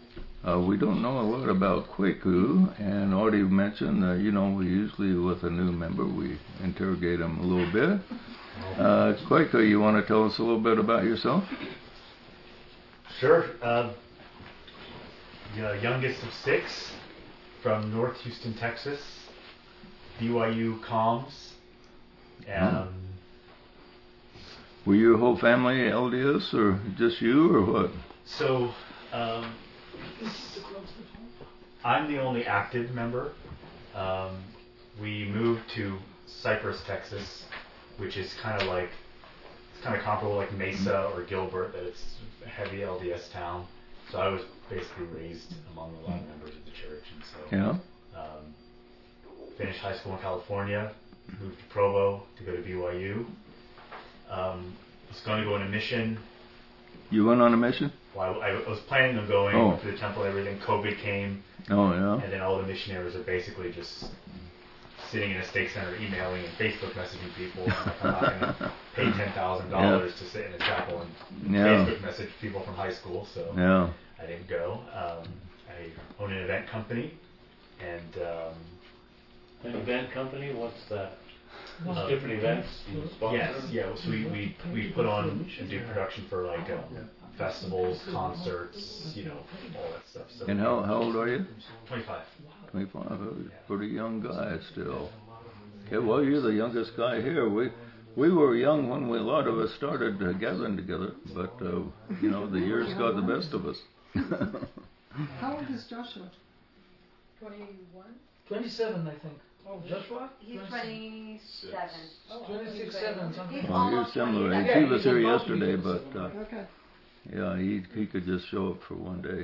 We don't know a lot about Kwaku, and already mentioned, we usually with a new member, we interrogate them a little bit. Kwaku, you want to tell us a little bit about yourself? Sure. The youngest of 6 from North Houston, Texas, BYU Comms. Were your whole family LDS, or just you, or what? So, I'm the only active member. We moved to Cypress, Texas, which is kind of comparable like Mesa or Gilbert, that it's a heavy LDS town. So I was basically raised among a lot of members of the church, and so finished high school in California, moved to Provo to go to BYU. Was going to go on a mission. You went on a mission? Well, I was planning on going to the temple and everything. COVID came. Oh, yeah. And then all the missionaries are basically just sitting in a stake center emailing and Facebook messaging people. I'm not going to pay $10,000 to sit in a chapel and Facebook message people from high school, so I didn't go. I own an event company, and an event company? What's that? Different events? Yes, so we put on and do production for like festivals, concerts, all that stuff. So and how old are you? 25. 25. Pretty young guy still. Yeah, well, you're the youngest guy here. We were young when a lot of us started gathering together, but the years got the best of us. How old is Joshua? 21? 27, I think. Oh, Joshua? He's 27. 26, 7, something. Well, you're similar age. He was here yesterday, but okay. he could just show up for one day.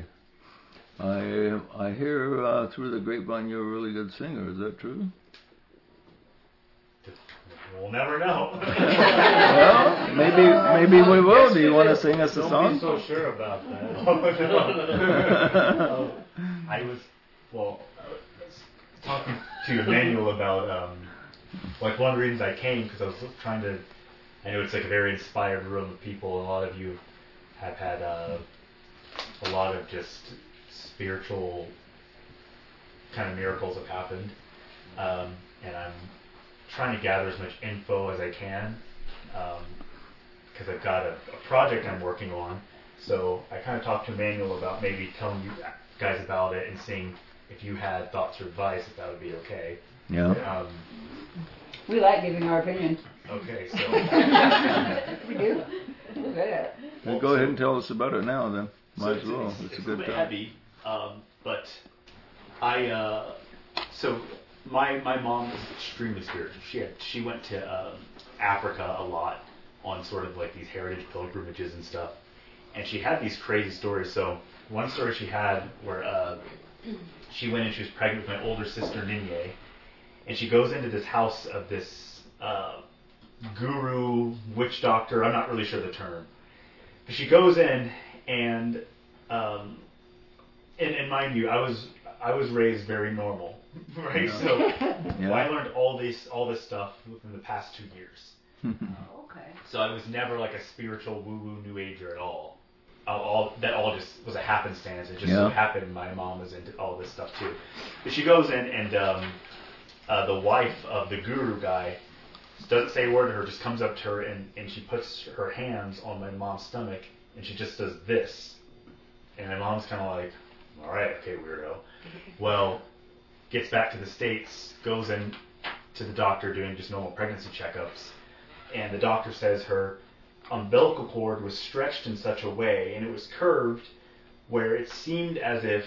I hear through the grapevine you're a really good singer. Is that true? We'll never know. Well, maybe we will. Do you want to sing us a song? Don't be so sure about that. I was talking to Emmanuel about one of the reasons I came, because I was trying to. I know it's like a very inspired room of people, and a lot of you have had a lot of just spiritual kind of miracles have happened, and I'm trying to gather as much info as I can, because I've got a project I'm working on. So I kind of talked to Emmanuel about maybe telling you guys about it and seeing if you had thoughts or advice, if that would be okay. Yeah. We like giving our opinions. Okay, so we do. We're good at it. Well, go ahead and tell us about it now, then. Might as well. It's a good bit time. heavy, but my mom was extremely spiritual. She went to Africa a lot on sort of like these heritage pilgrimages and stuff, and she had these crazy stories. So one story she had where she went and she was pregnant with my older sister Ninye, and she goes into this house of this guru, witch doctor. I'm not really sure the term, but she goes in and mind you, I was raised very normal, right? Yeah. So Yeah. I learned all this stuff within the past 2 years. Okay. So I was never like a spiritual woo-woo new ager at all. All just was a happenstance. It just so happened my mom was into all this stuff too. But she goes in and the wife of the guru guy doesn't say a word to her, just comes up to her and she puts her hands on my mom's stomach and she just does this. And my mom's kind of like, all right, okay, weirdo. Well, gets back to the States, goes in to the doctor doing just normal pregnancy checkups, and the doctor says her umbilical cord was stretched in such a way, and it was curved where it seemed as if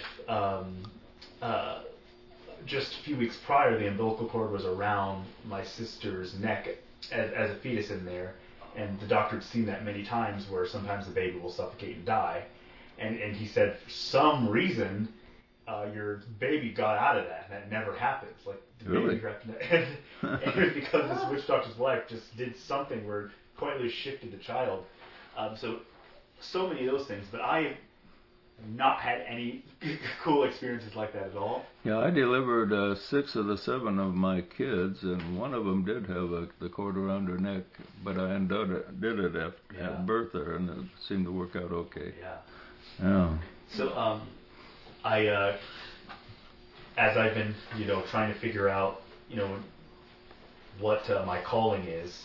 just a few weeks prior the umbilical cord was around my sister's neck as a fetus in there, and the doctor had seen that many times where sometimes the baby will suffocate and die. And he said, for some reason, your baby got out of that. And that never happens. Like, the baby and it was because this witch doctor's wife just did something where it quite literally shifted the child. So many of those things. But I have not had any cool experiences like that at all. Yeah, I delivered 6 of the 7 of my kids, and one of them did have the cord around her neck, but I did it at birth there, and it seemed to work out okay. Yeah. Yeah. So as I've been, trying to figure out, what my calling is,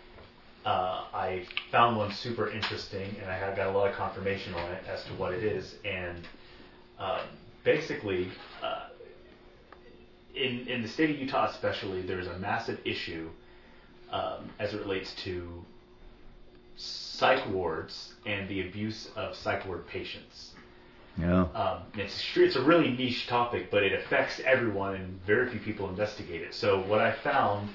I found one super interesting, and I have got a lot of confirmation on it as to what it is. And basically, in the state of Utah especially, there's a massive issue as it relates to psych wards and the abuse of psych ward patients. Yeah. It's a really niche topic, but it affects everyone, and very few people investigate it. So what I found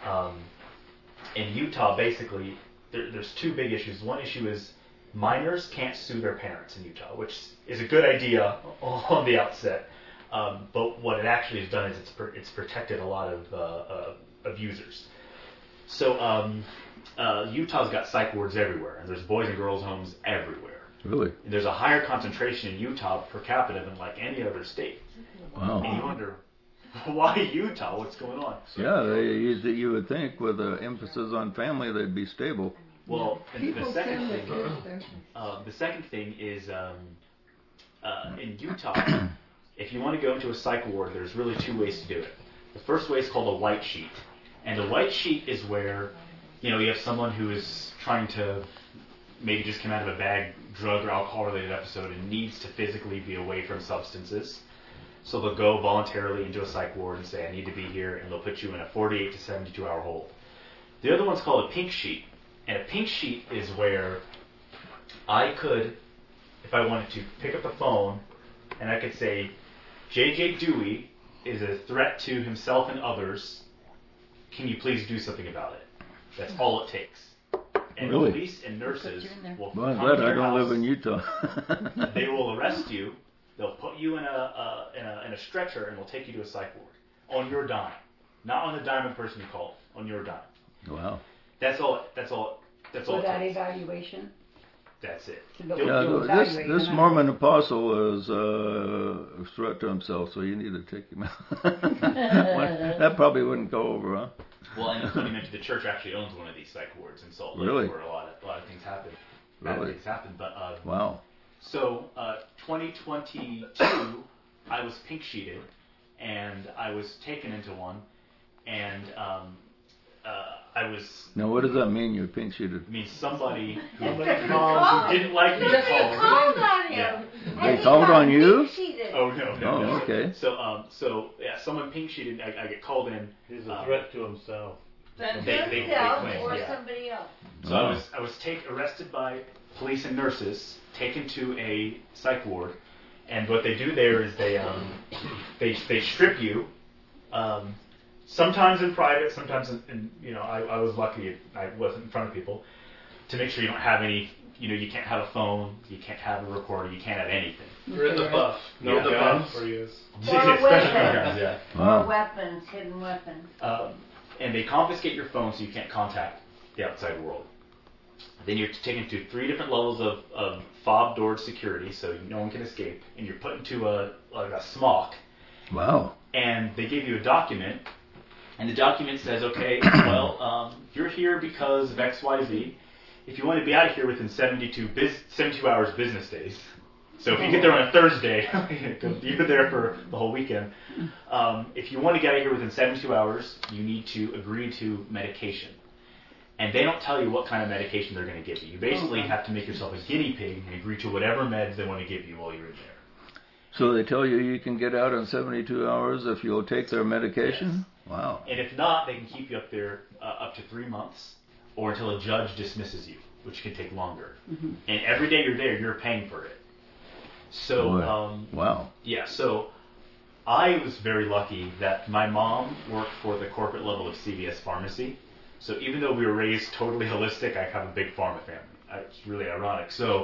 in Utah, basically, there's two big issues. One issue is minors can't sue their parents in Utah, which is a good idea on the outset. But what it actually has done is it's protected a lot of abusers. So Utah's got psych wards everywhere, and there's boys and girls homes everywhere. Really? There's a higher concentration in Utah per capita than like any other state. Wow. And you wonder, why Utah? What's going on? Yeah, you would think with an emphasis on family they'd be stable. Well, and People send their kids there. the second thing is in Utah, if you want to go into a psych ward, there's really two ways to do it. The first way is called a white sheet. And the white sheet is where, you have someone who is trying to maybe just come out of a bad drug or alcohol-related episode and needs to physically be away from substances. So they'll go voluntarily into a psych ward and say, I need to be here, and they'll put you in a 48 to 72-hour hold. The other one's called a pink sheet. And a pink sheet is where I could, if I wanted to, pick up the phone and I could say, J.J. Dewey is a threat to himself and others. Can you please do something about it? That's all it takes. And Really? police and nurses will Well, I'm come glad to I your don't house. live in Utah. They will arrest you. They'll put you in a stretcher and they'll take you to a psych ward on your dime, not on the dime of the person you called. On your dime. Wow. That's all. Without it takes. evaluation. That's it. So they'll- You'll- they'll Yeah, evaluate this them. Mormon apostle is a threat to himself, so you need to take him out. That probably wouldn't go over, huh? Well, and it's funny you mentioned the church actually owns one of these psych wards in Salt Lake, Really? where a lot of things happen. Bad Really? things happen. But Wow. so 2022, I was pink sheeted, and I was taken into one, and I was. Now, what does that mean? You're pink sheeted. I mean, somebody who didn't like me called. Called on him. Yeah. They And called he got on you? pink-sheeted. Oh no. Oh, okay. So yeah, someone pink sheeted. I get called in. He's a threat to himself. Then They himself claim, or yeah. somebody else. So I was arrested by police and nurses, taken to a psych ward, and what they do there is they strip you. Sometimes in private, sometimes in I was lucky I wasn't in front of people, to make sure you don't have any. You can't have a phone, you can't have a recorder, you can't have anything. We're in the buff. No, Yeah. the buff for you. Or Especially weapons. guns, yeah. Wow. Or weapons, hidden weapons. And they confiscate your phone so you can't contact the outside world. Then you're taken to 3 different levels of fob doored security, so no one can escape, and you're put into a smock. Wow. And they give you a document, and the document says, okay, well, you're here because of X, Y, Z. If you want to be out of here within 72 hours business days, so if you get there on a Thursday, you're there for the whole weekend. If you want to get out of here within 72 hours, you need to agree to medication. And they don't tell you what kind of medication they're going to give you. You basically have to make yourself a guinea pig and agree to whatever meds they want to give you while you're in there. So they tell you can get out in 72 hours if you'll take their medication? Yes. Wow. And if not, they can keep you up there up to 3 months, or until a judge dismisses you, which can take longer. Mm-hmm. And every day you're there, you're paying for it. So, Boy. Wow. yeah, so I was very lucky that my mom worked for the corporate level of CVS Pharmacy. So even though we were raised totally holistic, I have a big pharma family. It's really ironic. So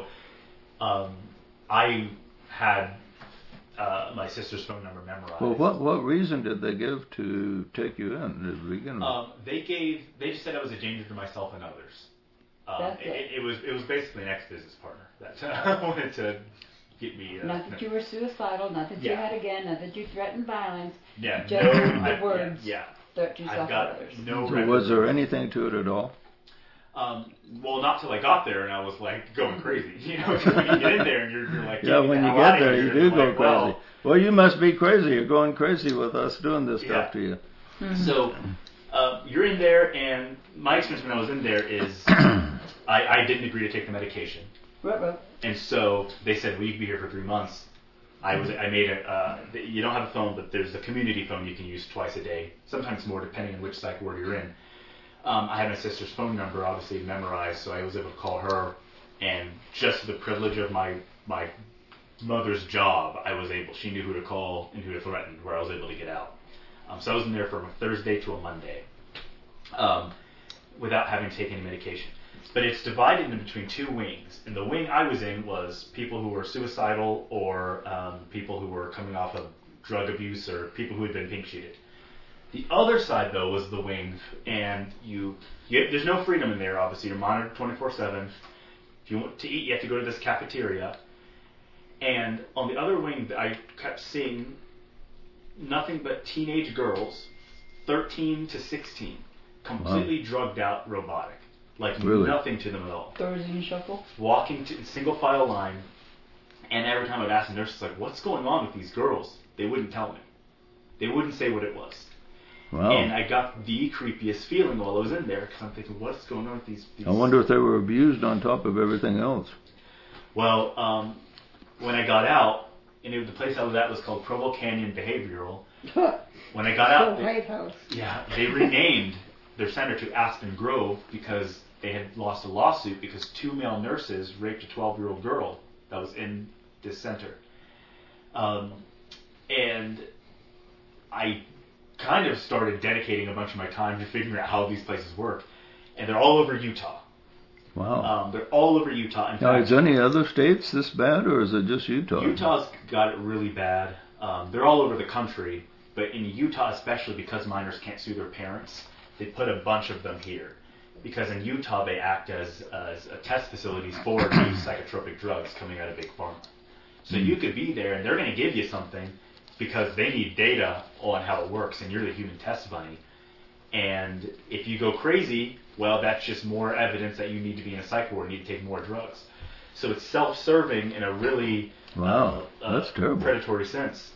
I had my sister's phone number memorized. Well, what reason did they give to take you in to begin with? They just said I was a danger to myself and others. That's it. It was basically an ex-business partner that wanted to get me. Not that you were suicidal, not that you Yeah. had a gun, not that you threatened violence. Yeah, Just no, the words. Yeah, Threat to yourself I've or got others. no. So record. was there anything to it at all? Well, not till I got there, and I was like going crazy. You know, 'cause when you get in there and you're like, Yeah, when you get there, you do go crazy. Well, you must be crazy. You're going crazy with us doing this stuff to you. So you're in there, and my experience when I was in there is I didn't agree to take the medication, and so they said, well, you can be here for 3 months. I made you don't have a phone, but there's a community phone you can use twice a day, sometimes more depending on which psych ward you're in. I had my sister's phone number obviously memorized, so I was able to call her, and just the privilege of my mother's job, she knew who to call and who to threaten, where I was able to get out. So I was in there from a Thursday to a Monday without having taken any medication. But it's divided in between two wings. And the wing I was in was people who were suicidal or people who were coming off of drug abuse or people who had been pink sheeted. The other side, though, was the wing, and there's no freedom in there, obviously. You're monitored 24/7. If you want to eat, you have to go to this cafeteria. And on the other wing, I kept seeing nothing but teenage girls, 13 to 16, completely drugged out, robotic. Like nothing to them at all. Thursday shuffle? Walking to single file line, and every time I'd ask the nurses, like, what's going on with these girls? They wouldn't tell me. They wouldn't say what it was. Wow. And I got the creepiest feeling while I was in there, because I'm thinking, what's going on with these... I wonder if they were abused on top of everything else. Well, when I got out, and the place I was at was called Provo Canyon Behavioral. When I got out, they renamed their center to Aspen Grove because they had lost a lawsuit because 2 male nurses raped a 12-year-old girl that was in this center. And I kind of started dedicating a bunch of my time to figuring out how these places work. And they're all over Utah. Wow. They're all over Utah. In now, fact, is any other states this bad, or is it just Utah? Utah's got it really bad. They're all over the country, but in Utah especially, because minors can't sue their parents, they put a bunch of them here. Because in Utah, they act as test facilities for new psychotropic drugs coming out of Big Pharma. So you could be there, and they're going to give you something because they need data on how it works, and you're the human test bunny. And if you go crazy, well, that's just more evidence that you need to be in a psych ward and need to take more drugs. So it's self-serving in a really that's terrible. predatory sense.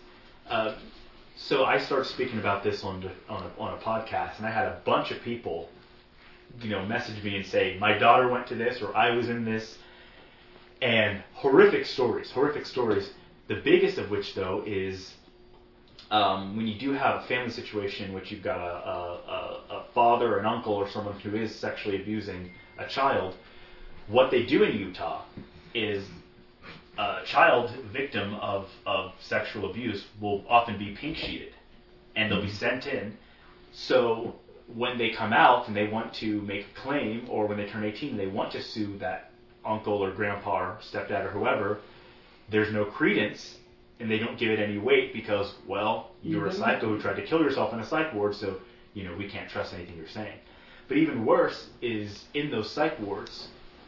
So I started speaking about this on a podcast, and I had a bunch of people, message me and say, my daughter went to this, or I was in this, and horrific stories. The biggest of which, though, is when you do have a family situation in which you've got a father or an uncle or someone who is sexually abusing a child, what they do in Utah is a child victim of sexual abuse will often be pink sheeted, and they'll be sent in. So when they come out and they want to make a claim, or when they turn 18 and they want to sue that uncle or grandpa or stepdad or whoever, there's no credence, and they don't give it any weight because, well, you're a psycho who tried to kill yourself in a psych ward, so, we can't trust anything you're saying. But even worse is in those psych wards,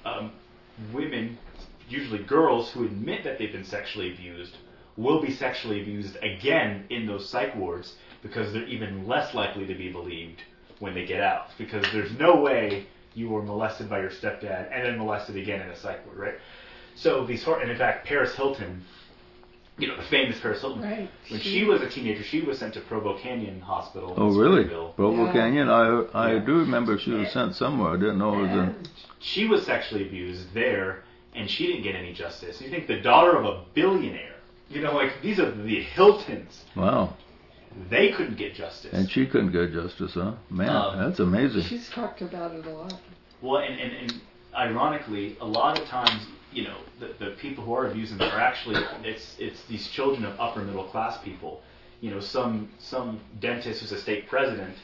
women, usually girls who admit that they've been sexually abused, will be sexually abused again in those psych wards because they're even less likely to be believed when they get out. Because there's no way you were molested by your stepdad and then molested again in a psych ward, right? So and in fact, Paris Hilton, the famous Paris Hilton, right. When she was a teenager, she was sent to Provo Canyon Hospital. Oh, really? Provo Canyon? I do remember she was sent somewhere. I didn't know it was in... She was sexually abused there, and she didn't get any justice. You think the daughter of a billionaire, these are the Hiltons. Wow. They couldn't get justice. And she couldn't get justice, huh? Man, that's amazing. She's talked about it a lot. Well, and ironically, a lot of times, the people who are abusing them are actually, it's these children of upper middle class people. Some dentist who's a state president,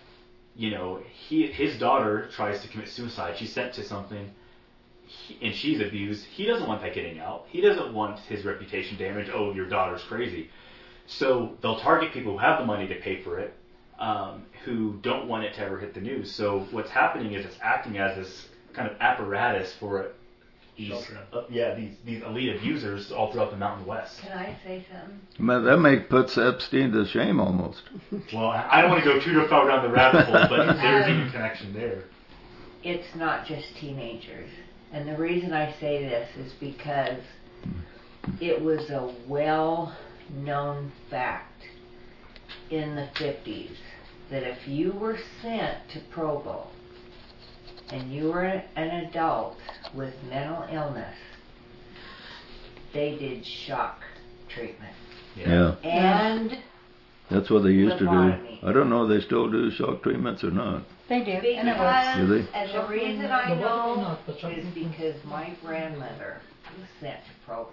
his daughter tries to commit suicide. She's sent to something, and she's abused. He doesn't want that getting out. He doesn't want his reputation damaged. Oh, your daughter's crazy. So they'll target people who have the money to pay for it, who don't want it to ever hit the news. So what's happening is it's acting as this kind of apparatus for these elite abusers all throughout the Mountain West. Can I say something? Man, that puts Epstein to shame almost. Well, I don't want to go too far down the rabbit hole, but there's even a connection there. it's not just teenagers. And the reason I say this is because it was a well-known fact in the 50s that if you were sent to Provo and you were an adult with mental illness, they did shock treatment. Yeah. And That's what they used to do. Lobotomy. I don't know if they still do shock treatments or not. They do, and it works. Do they? And the reason I Lobotomy know not, but shock is treatment. because my grandmother was sent to Provo.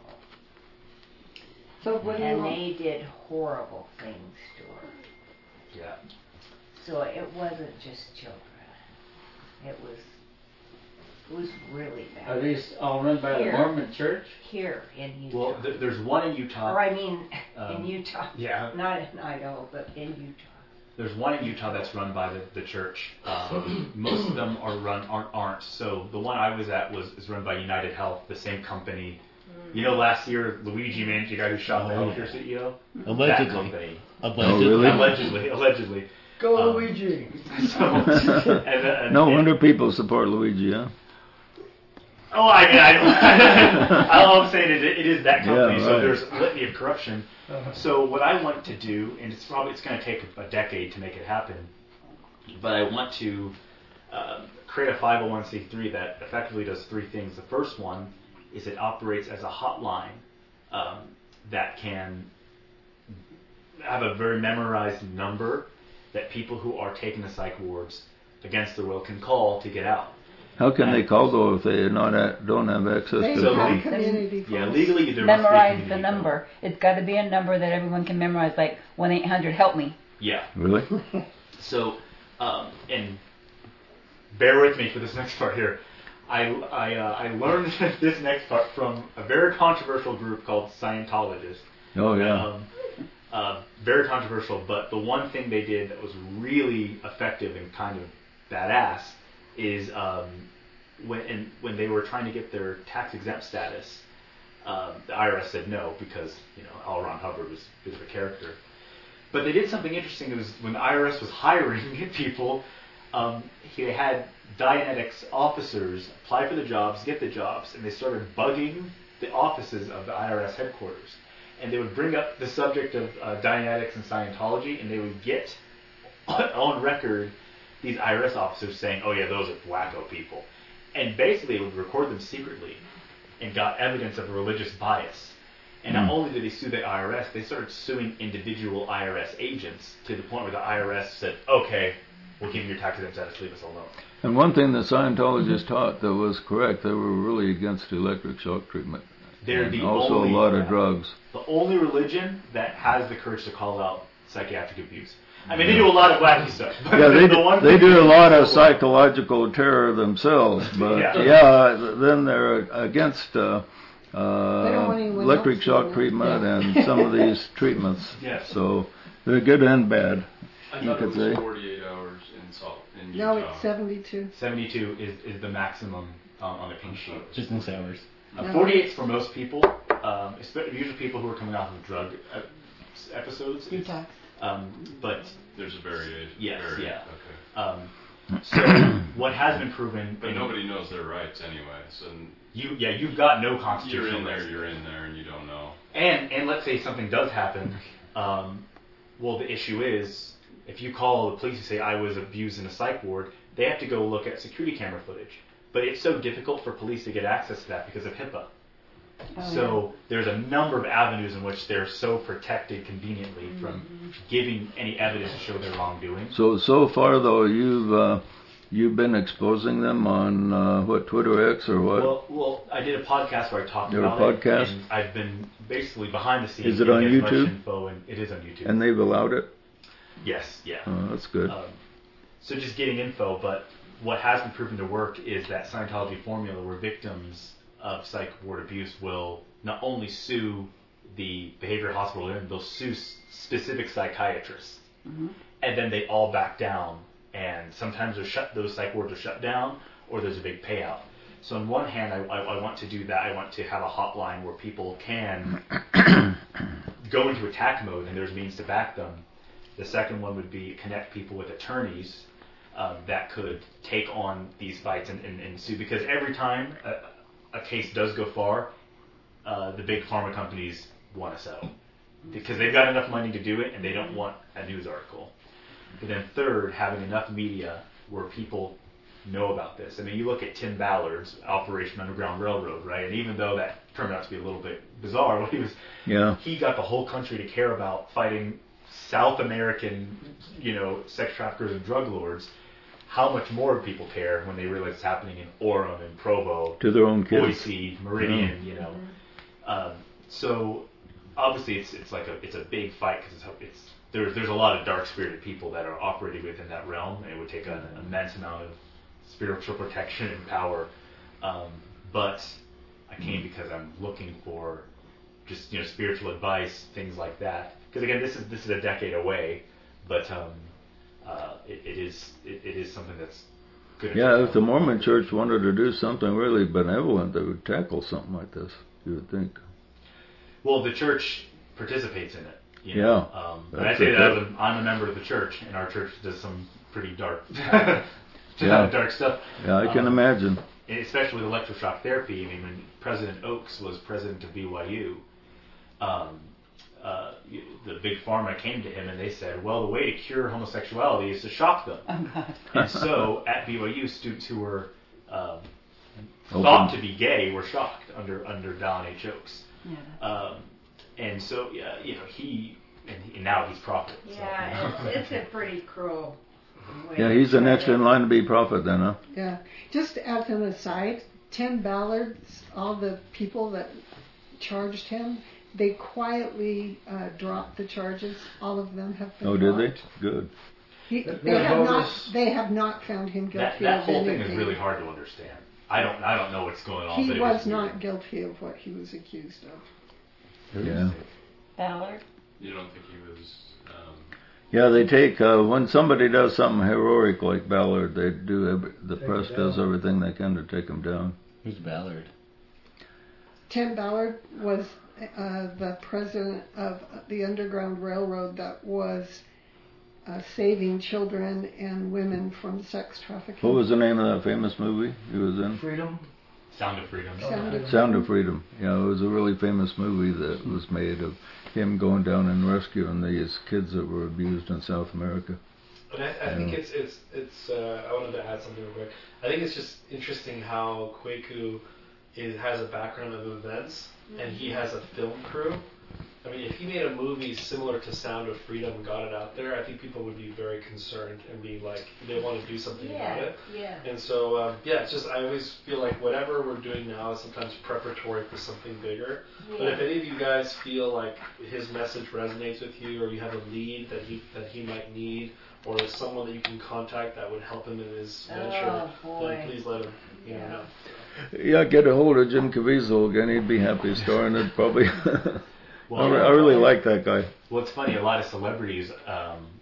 So what do you And want? they did horrible things to her. Yeah. So it wasn't just children. It was really bad. Are these all run by the Here. Mormon Church? Here in Utah. Well, there's one in Utah. or I mean, Um, in Utah. Yeah. Not in Idaho, but in Utah. There's one in Utah that's run by the church. Most of them aren't. So the one I was at is run by United Health, the same company. You know, last year Luigi Manch, the guy who shot the healthcare CEO, that Allegedly. company. Allegedly. really? Allegedly. Go Luigi. So, and No wonder people support Luigi, huh? Oh, I mean, all I'm saying is it is that company. Yeah, So right. there's a litany of corruption. So what I want to do, and it's going to take a decade to make it happen, but I want to create a 501c3 that effectively does three things. The first one is it operates as a hotline that can have a very memorized number that people who are taking the psych wards against their will can call to get out. How can they call though if they don't have access They to So have they- community Yeah, phones. legally there must be a Memorize the community number. It's got to be a number that everyone can memorize, like 1-800-HELP ME. Yeah. Really? So, and bear with me for this next part here. I learned this next part from a very controversial group called Scientologists. Oh yeah. Very controversial, but the one thing they did that was really effective and kind of badass is when they were trying to get their tax exempt status, the IRS said no because L. Ron Hubbard was a bit of a character. But they did something interesting. It was when the IRS was hiring people, they had Dianetics officers apply for the jobs, get the jobs, and they started bugging the offices of the IRS headquarters. And they would bring up the subject of Dianetics and Scientology, and they would get on record these IRS officers saying, oh yeah, those are wacko people. And basically they would record them secretly and got evidence of a religious bias. And not only did they sue the IRS, they started suing individual IRS agents to the point where the IRS said, okay, we'll give you your tax exempt status, leave us alone. And one thing the Scientologists taught that was correct, they were really against electric shock treatment. They're And the also only, a lot of drugs. The only religion that has the courage to call out psychiatric abuse. I mean, they do a lot of wacky stuff. But Yeah, they do a lot of psych. psychological terror themselves, but Yeah. then they're against want anyone electric else shock to- treatment yeah. and some of these treatments. Yes. So they're good and bad. I You thought could it say. was 48 hours in No, Utah. it's 72. 72 is the maximum on the pink sheet. Business hours. 48 is for most people, usually people who are coming off of drug episodes. Detox. But There's a variation. Yes, yeah. Okay. so what has been proven, But nobody knows their rights anyway, so you've got no you're constitutional in there, rights. and you don't know. And let's say something does happen. Well, the issue is, if you call the police and say I was abused in a psych ward, they have to go look at security camera footage. But it's so difficult for police to get access to that because of HIPAA. So there's a number of avenues in which they're so protected conveniently from giving any evidence to show their wrongdoing. So far though, you've been exposing them on Twitter X or what? Well, I did a podcast where I talked You have about a podcast? it, and I've been basically behind the scenes. Is it on getting as much YouTube? info, and it is on YouTube. And they've allowed it? Yes, yeah. Oh, that's good. So just getting info, but what has been proven to work is that Scientology formula where victims of psych ward abuse will not only sue the behavioral hospital they're in, they'll sue specific psychiatrists. And then they all back down, and sometimes those psych wards are shut down, or there's a big payout. So on one hand, I want to do that. I want to have a hotline where people can go into attack mode, and there's means to back them. The second one would be connect people with attorneys that could take on these fights and sue. Because every time a case does go far, the big pharma companies want to settle. Because they've got enough money to do it, and they don't want a news article. But then third, having enough media where people know about this. I mean, you look at Tim Ballard's Operation Underground Railroad, right? And even though that turned out to be a little bit bizarre, he got the whole country to care about fighting South American, sex traffickers and drug lords. How much more people care when they realize it's happening in Orem and Provo, to their own kids, Boise, Meridian, So obviously it's a big fight because there's a lot of dark-spirited people that are operating within that realm, and it would take an immense amount of spiritual protection and power. But I came because I'm looking for just spiritual advice, things like that. Because again, this is a decade away, but it is something that's good. Yeah, if the Mormon Church wanted to do something really benevolent, they would tackle something like this. You would think. Well, the church participates in it. Yeah. And I say that I'm a member of the church, and our church does some pretty dark, dark stuff. Yeah, I can imagine. Especially with electroshock therapy. I mean, when President Oaks was president of BYU, the big pharma came to him and they said, well, the way to cure homosexuality is to shock them. Oh, God. And so at BYU, students who were thought to be gay were shocked under Don H. Oaks. Yeah. And so, he and now he's prophet. Yeah, it's a pretty cruel way. Yeah, he's the next in line to be prophet then, huh? Yeah. Just as an aside, Tim Ballard, all the people that charged him, they quietly dropped the charges. All of them have been dropped. Did they? Good. They have not found him guilty That of whole anything. thing is really hard to understand. I don't know what's going on. He but was not guilty of what he was accused of. Yeah. Ballard? You don't think he was... Yeah, they take, when somebody does something heroic like Ballard, the press does everything they can to take him down. Who's Ballard? Tim Ballard was the president of the Underground Railroad that was saving children and women from sex trafficking. What was the name of that famous movie he was in? Freedom. Sound of Freedom. Sound of Freedom. Yeah, it was a really famous movie that was made of him going down and rescuing these kids that were abused in South America. And I think it's I wanted to add something real quick. I think it's just interesting how Kwaku has a background of events, and he has a film crew. I mean, if he made a movie similar to Sound of Freedom and got it out there, I think people would be very concerned and be like, they want to do something about it. Yeah. And so, it's just, I always feel like whatever we're doing now is sometimes preparatory for something bigger. Yeah. But if any of you guys feel like his message resonates with you, or you have a lead that he might need, or someone that you can contact that would help him in his venture, then please let him know. Yeah, get a hold of Jim Caviezel again. He'd be happy starring it, probably. Well, I really like that guy. Well, it's funny. A lot of celebrities